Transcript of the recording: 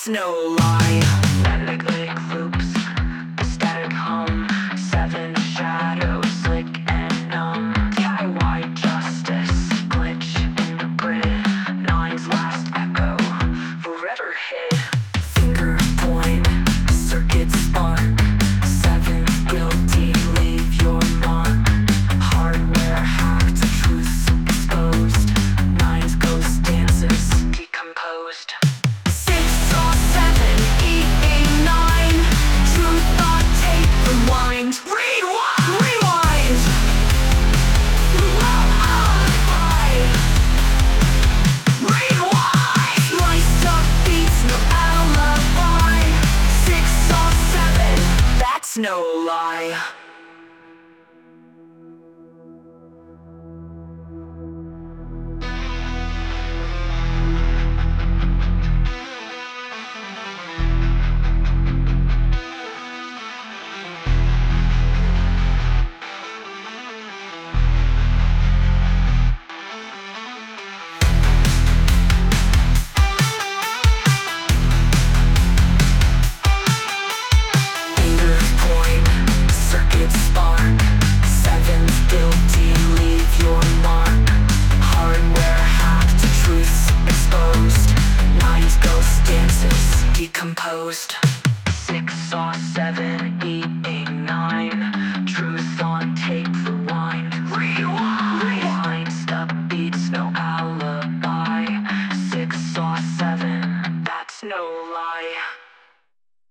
That's no lie. Magnetic loops, static hum, seven shadows, slick and numb. DIY justice, glitch in the grid. Nine's last echo, forever hid. Finger point, circuit spark. Seven guilty, leave your mark. Hardware hacked, truth exposed. Nine's ghost dances, decomposed. No lie. Decomposed. 6 saw 7, 8, 9. Truth on tape, rewind. Rewind. Stop beats, no alibi. 6 saw 7, that's no lie.